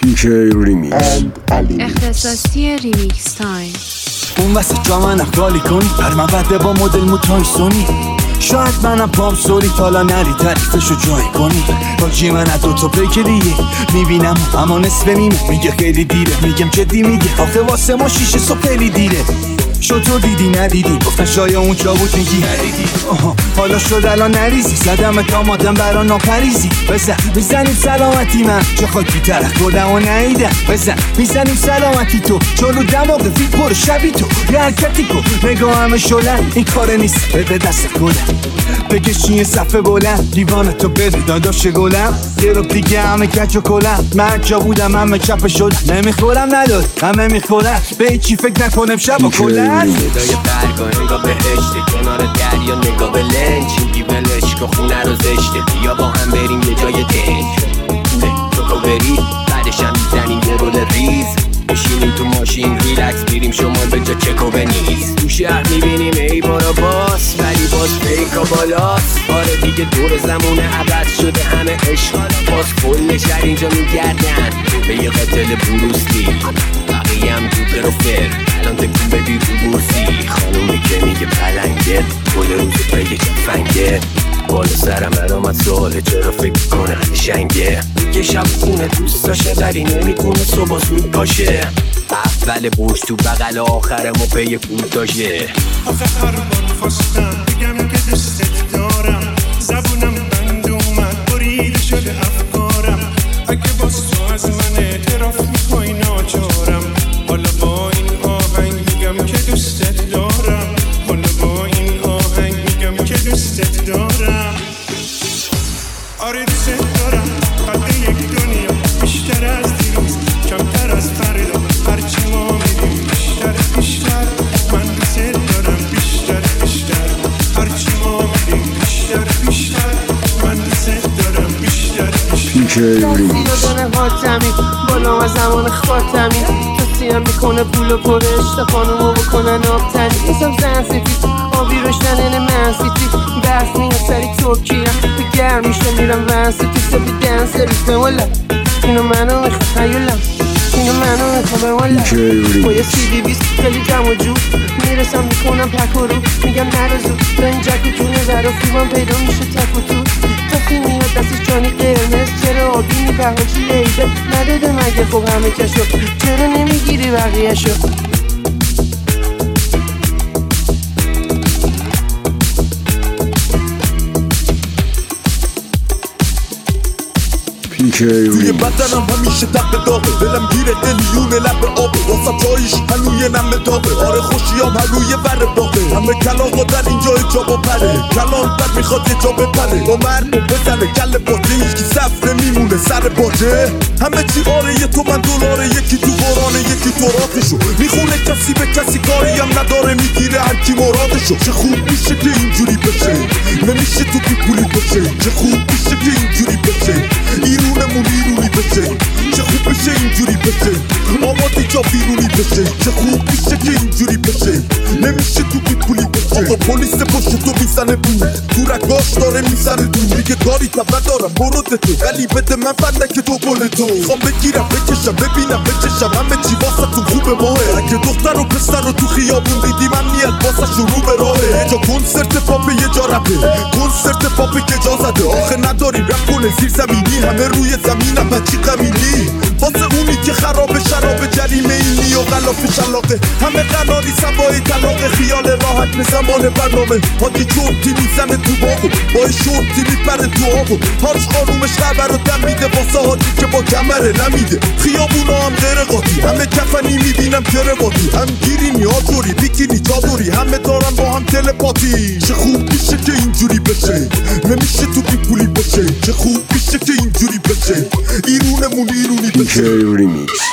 PK ریمیکس اختصاصی ریمیکس تایم. اون وسط جا من اخوالی کنی هر من بده با مدل موتای سونی. شاید منم پام سوری تالا نری تعریفشو جای کنی. باجی من از دوتا پیک دیگه میبینم اما نصف نیمه. میگه خیلی دیره میگم جدی میگه آخه واسه ما 6 صبح خیلی دیره. شو تو دیدی ندیدی گفتن شاید اونجا بود میگی ندیدی. حالا شد الان نریزی زدم دامادم برا ناپریزی. بزن میزنیم سلامتی من چه خاکی طرف خودم و نهیدم. بزن میزنیم سلامتی تو چلو دماغ فیل پر شبی تو یه حرکتی کن نگاه همه شلن این کار نیست بده دست خودم. بکشی یه صفحه بلند دیوانتو بده داداش گلم. یه رو دیگه همه کچ و کلم. من جا بودم همه چپ شدم. نمیخورم نداد همه میخورن به چی فکر نکنم شب و کلن. صدای برگاه نگاه بهشته کنار دریا نگاه به لنچ. میگی ولش کن خونه رو زشته بیا با هم بریم یه جای دنج. تو بری بعدش هم میزنیم یه رول ریز. بشینیم تو ماشین ریلکس بیریم شمال به جا چکو بنیز. تو شهر میبینیم ای بارا باس ولی باز پیکا بالاست. آره دیگه دور زمونه عوض شده همه عشق باز کل شهر اینجا میگردن به یه قتل بروسلی. بقیه هم دوده رو فر الان تکون بدی رو بورسی. خانومی که میگه پلنگه گل روز پیگه چفنگه. بالا سرم برامد سواله چرا فکر کنه قشنگه. یه شب خونه دوست داشته ولی نمیتونه صبح زود باشه. اول برش تو بغل آخرمو پی پول داشه. آخه هر بار خواستم بگم که دوستت دارم زبونم بند اومد بریده شده افکارم. اگه باز تو از من اعتراف میخوای ناچارم. حالا با این آهنگ میگم که دوستت دارم. حالا با این آهنگ میگم که دوستت دارم. آره دوستت دارم قد یک دنیا بیشتر از دیروز کمتر از فردا. هرچی ما میریم بیشتر بیشتر من دوستت دارم بیشتر بیشتر. هرچی ما میریم بیشتر بیشتر من دوستت دارم بیشتر بیشتر. دادن حاتمی بالا از زمان خاتمی. کسی هم میکنه پول و پرش تا خانومو بکنن آبتنی. ایسم زن سفید آبی روشنن من سیتی. بحث میاد سری ترکیه به گرم میشه میرم ون سیتی. سبی دنسر ریتمه والا اینو منو میخواه هیولم. اینو منو میخوام والا با یه CD 20 خیلی جمع و جو میرسم میکنم پک و رو میگم نرزو تا این جک و جونه ورا فیبان پیدا میشه تک و تو. کسی میاد دستش جانی قرمز چرا آبی میبه حاجی لیبه نداده مگه خب همه کشو چرا نمیگیری بقیه شو. توی بدنم همیشه تب داغه دلم گیره قلیون لب آبه واسم جایش هنوی نم داغه. آره خوشیام هنوی ور باغه همه کلاغا در اینجا جا با پره. کلان بر میخواد یه جا بپره با مرد بزنه کل باجه هیچکی صفره میمونه سر باجه. همه چی آره یه تو من دلاره یکی تو قرانه یکی تو راتشو میخونه کسی به کسی کاری هم نداره میگیره هرکی مرادشو. چه خوب میشه که اینجوری بشه نمیشه تو بیپولی بشه. چه خوب میشه که اینجوری بشه ایرونمون ایرونی بشه. چه خوب بشه اینجوری بشه آبادی جا بیرونی بشه. چه خوب میشه که اینجوری بشه نمیشه تو بیپولی بشه. آقا پلیس پشت تو میزنه بود تو رگاش داره میزنه دو. میگه کاری تبه دارم برده تو ولی بده من فندک تو گل تو. خوام بگیرم بکشم ببینم بچشم همه چی واسه تو خوب ماهه. اگه دختر و پسر رو تو خیابون دیدی من میاد واسه شروع به راهه. جا کنسرت پاپ یه جا رپه کنسرت پاپ که جا زده. آخه نداریم رپ کنه زیر زمینی همه روی زمینم بچی قمینی. واسه اونی که خراب شراب جریمه اینی و غلاف شلاقه همه قناری سوای طلاق خیال راحت به زمان برنامه. حاجی چورتی میزنه تو باغو با شورتی میپره تو آبو. هاش خانومش خبر رو دم میده واسه حاجی که با کمره نمیده. خیابونا هم غیر قاطی همه کفنی میبینم کرواتی. هم گیرینی آجوری بیکینی چادری همه دارن با هم تلپاتی. چه خوب میشه که اینجوری بشه نمیشه تو بیپولی بشه. چه خوب میشه که اینجوری بشه ایرونمون ایرونی بشه. PK ریمیکس